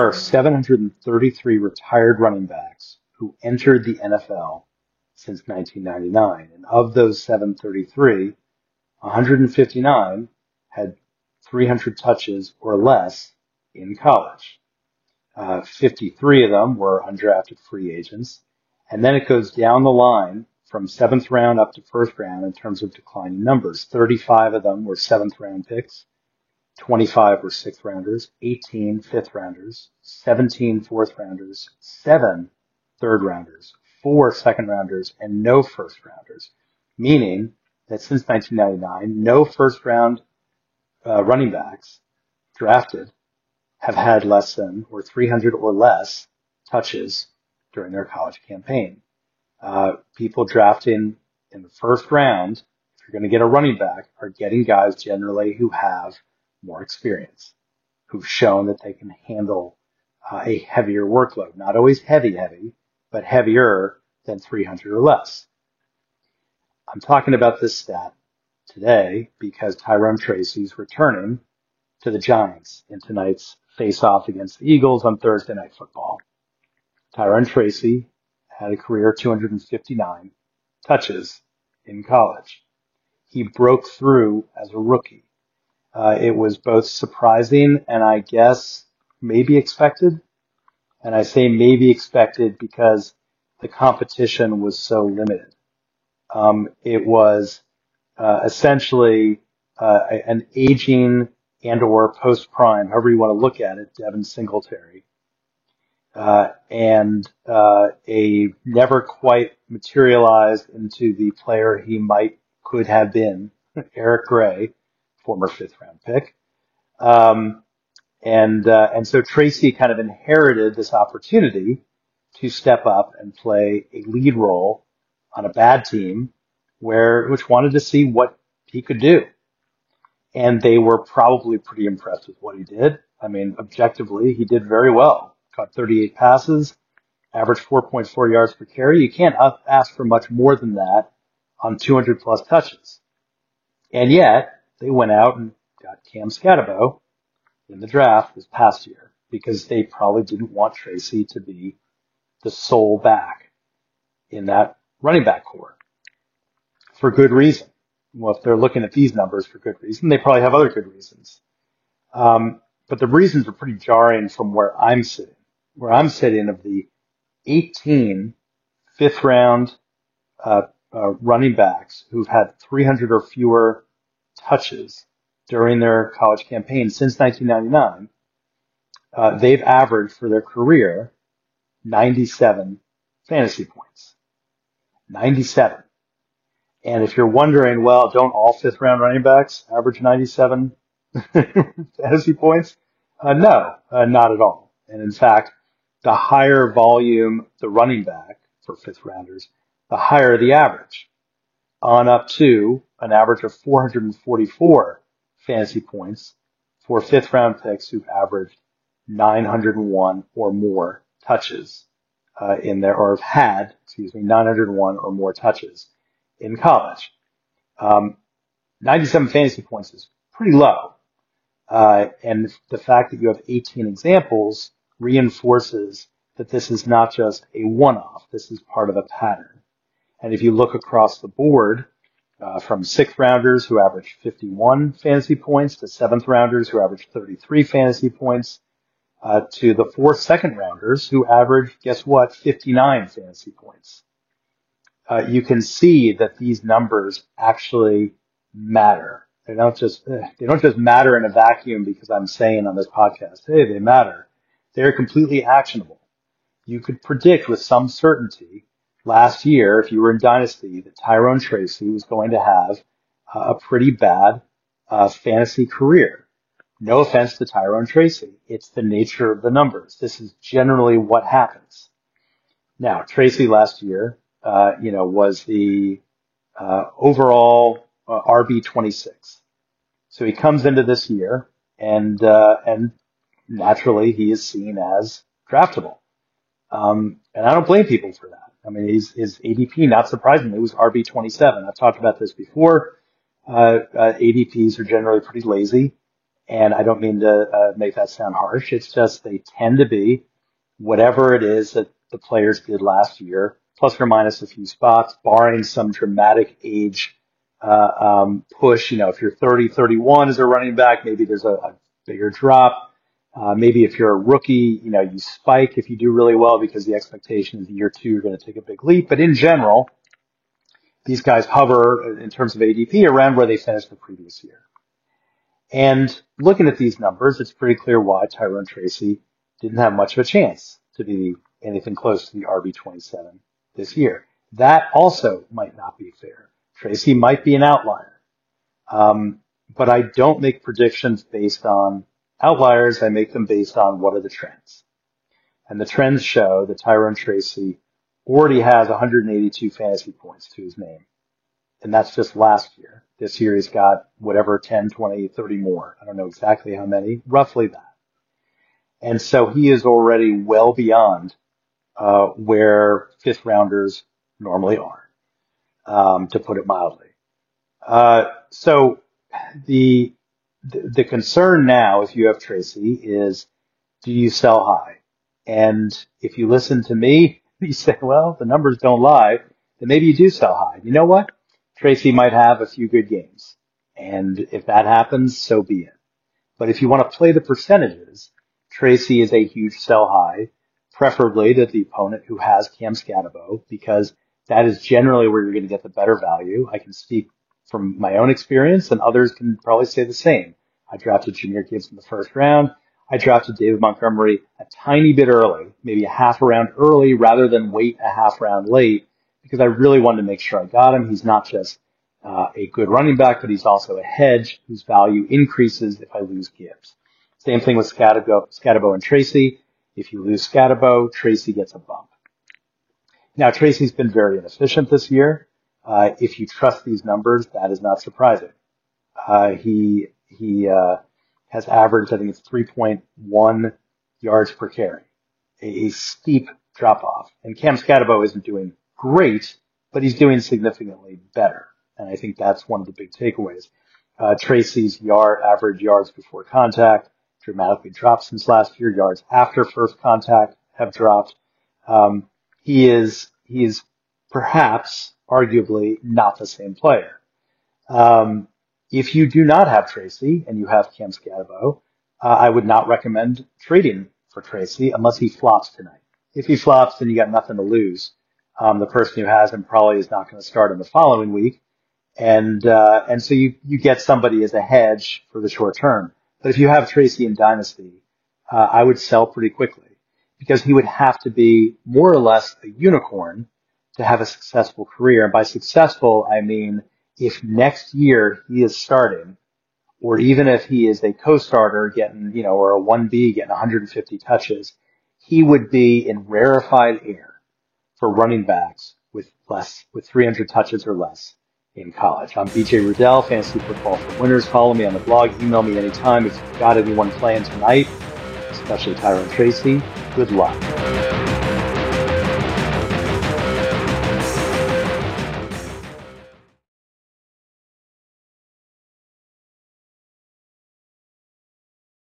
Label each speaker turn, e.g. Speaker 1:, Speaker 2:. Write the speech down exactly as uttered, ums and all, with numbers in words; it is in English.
Speaker 1: are seven hundred thirty-three retired running backs who entered the N F L since nineteen ninety-nine. And of those seven hundred thirty-three, one hundred fifty-nine had three hundred touches or less in college. Uh, fifty-three of them were undrafted free agents. And then it goes down the line from seventh round up to first round in terms of declining numbers. thirty-five of them were seventh round picks. twenty-five were sixth rounders, eighteen fifth rounders, seventeen fourth rounders, seven third rounders, four second rounders, and no first rounders. Meaning that since nineteen ninety-nine, no first round uh, running backs drafted have had less than or three hundred or less touches during their college campaign. Uh, people drafting in the first round, if you're going to get a running back, are getting guys generally who have more experience, who've shown that they can handle uh, a heavier workload. Not always heavy, heavy, but heavier than three hundred or less. I'm talking about this stat today because Tyrone Tracy's returning to the Giants in tonight's face-off against the Eagles on Thursday Night Football. Tyrone Tracy had a career of two hundred fifty-nine touches in college. He broke through as a rookie. Uh, it was both surprising and I guess maybe expected. And I say maybe expected because the competition was so limited. Um, it was uh, essentially uh, an aging and or post-prime, however you want to look at it, Devin Singletary, uh, and uh, a never quite materialized into the player he might could have been, Eric Gray, former fifth round pick. Um, and, uh, and so Tracy kind of inherited this opportunity to step up and play a lead role on a bad team where, which wanted to see what he could do. And they were probably pretty impressed with what he did. I mean, objectively, he did very well. Caught thirty-eight passes, averaged four point four yards per carry. You can't ask for much more than that on two hundred plus touches. And yet, they went out and got Cam Scatterbo in the draft this past year because they probably didn't want Tracy to be the sole back in that running back core for good reason. Well, if they're looking at these numbers for good reason, they probably have other good reasons. Um, but the reasons are pretty jarring from where I'm sitting. Where I'm sitting, of the eighteen fifth round uh, uh, running backs who've had three hundred or fewer touches during their college campaign since nineteen ninety-nine, uh, they've averaged for their career ninety-seven fantasy points. ninety-seven. And if you're wondering, well, don't all fifth round running backs average ninety-seven fantasy points? Uh, no, uh, not at all. And in fact, the higher volume the running back for fifth rounders, the higher the average, on up to an average of four hundred forty-four fantasy points for fifth round picks who've averaged nine hundred one or more touches uh, in their, or have had, excuse me, nine hundred one or more touches in college. Um, ninety-seven fantasy points is pretty low. Uh, and the fact that you have eighteen examples reinforces that this is not just a one-off. This is part of a pattern. And if you look across the board, uh, from sixth rounders who averaged fifty-one fantasy points to seventh rounders who averaged thirty-three fantasy points, uh, to the four second rounders who averaged, guess what, fifty-nine fantasy points. Uh, you can see that these numbers actually matter. They don't just, they don't just matter in a vacuum because I'm saying on this podcast, hey, they matter. They're completely actionable. You could predict with some certainty last year, if you were in Dynasty, that Tyrone Tracy was going to have a pretty bad uh, fantasy career. No offense to Tyrone Tracy. It's the nature of the numbers. This is generally what happens. Now, Tracy last year, uh, you know, was the uh, overall uh, R B twenty-six. So he comes into this year and, uh, and naturally he is seen as draftable. Um, and I don't blame people for that. I mean, his, his A D P, not surprisingly, was R B twenty-seven. I've talked about this before. Uh, uh, A D Ps are generally pretty lazy, And I don't mean to uh, make that sound harsh. It's just they tend to be whatever it is that the players did last year, plus or minus a few spots, barring some dramatic age uh, um, push. You know, if you're thirty, thirty-one as a running back, maybe there's a, a bigger drop. Uh, maybe if you're a rookie, you know, you spike if you do really well because the expectation is year two, you're going to take a big leap. But in general, these guys hover in terms of A D P around where they finished the previous year. And looking at these numbers, it's pretty clear why Tyrone Tracy didn't have much of a chance to be anything close to the R B twenty-seven this year. That also might not be fair. Tracy might be an outlier. Um, but I don't make predictions based on outliers. I make them based on what are the trends. And the trends show that Tyrone Tracy already has one hundred eighty-two fantasy points to his name. And that's just last year. This year he's got whatever, ten, twenty, thirty more. I don't know exactly how many, roughly that. And so he is already well beyond uh, where fifth rounders normally are, um, to put it mildly. Uh, so the, the the concern now, if you have Tracy, is do you sell high? And if you listen to me, you say, well, the numbers don't lie, then maybe you do sell high. You know what? Tracy might have a few good games. And if that happens, so be it. But if you want to play the percentages, Tracy is a huge sell high, preferably to the opponent who has Cam Skattebo, because that is generally where you're going to get the better value. I can speak from my own experience, and others can probably say the same. I drafted Jahmyr Gibbs in the first round. I drafted David Montgomery a tiny bit early, maybe a half a round early rather than wait a half round late, because I really wanted to make sure I got him. He's not just uh, a good running back, but he's also a hedge whose value increases if I lose Gibbs. Same thing with Skattebo, Skattebo and Tracy. If you lose Skattebo, Tracy gets a bump. Now, Tracy's been very inefficient this year. Uh, if you trust these numbers, that is not surprising. Uh, he he uh, has averaged, I think it's three point one yards per carry, a, a steep drop off. And Cam Skattebo isn't doing great, but he's doing significantly better. And I think that's one of the big takeaways. Uh, Tracy's yard, average yards before contact dramatically dropped since last year. Yards after first contact have dropped. Um, he is, he is perhaps, arguably, not the same player. Um, if you do not have Tracy and you have Cam Skattebo, uh, I would not recommend trading for Tracy unless he flops tonight. If he flops, then you got nothing to lose. Um, the person who has him probably is not going to start him the following week. And, uh, and so you, you get somebody as a hedge for the short term. But if you have Tracy in Dynasty, uh, I would sell pretty quickly because he would have to be more or less a unicorn to have a successful career. And by successful, I mean if next year he is starting, or even if he is a co-starter getting, you know, or a one B getting one hundred fifty touches, he would be in rarefied air for running backs with less, with three hundred touches or less in college. I'm B J Rudell, Fantasy Football for Winners. Follow me on the blog. Email me anytime if you've got anyone playing tonight, especially Tyrone Tracy. Good luck.